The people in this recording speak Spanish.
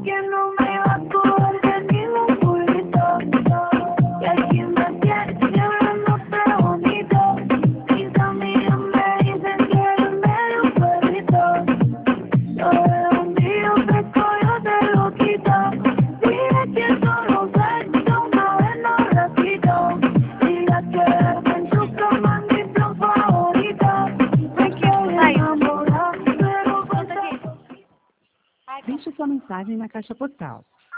que no me va a coger ni un pulito. Y aquí me tiene hablándote bonito. Mis amigas me dicen que eres medio perrito. Yo de un día pesco, yo te lo quito. Dije que solo sexo una vez no repito. Diga que en su cama mi plan favorito. Me quiero enamorar, pero falta. Deixe sua mensagem na caixa postal.